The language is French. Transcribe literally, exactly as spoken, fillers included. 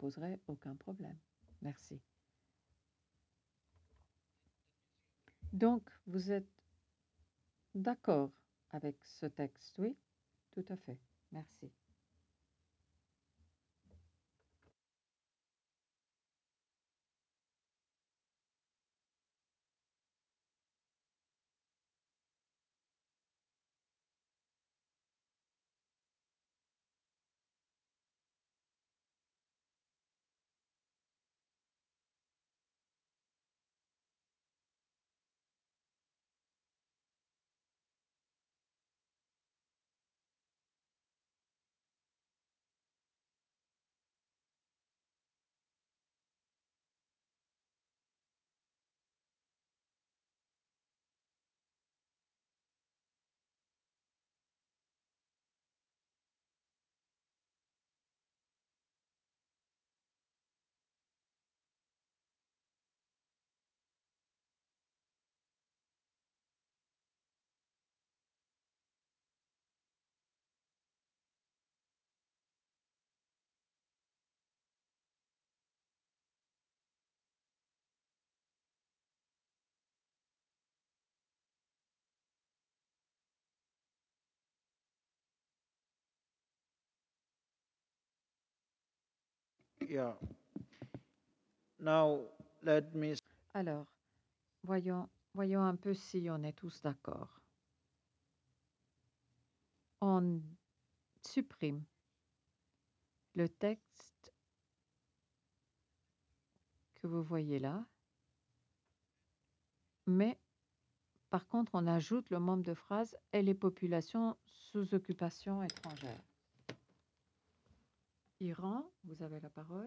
poserait aucun problème. Merci. Donc, vous êtes d'accord avec ce texte, oui? Tout à fait. Merci. Yeah. Now, let me. Alors, voyons, voyons un peu si on est tous d'accord. On supprime le texte que vous voyez là, mais par contre, on ajoute le membre de phrase et les populations sous occupation étrangère. Iran, vous avez la parole.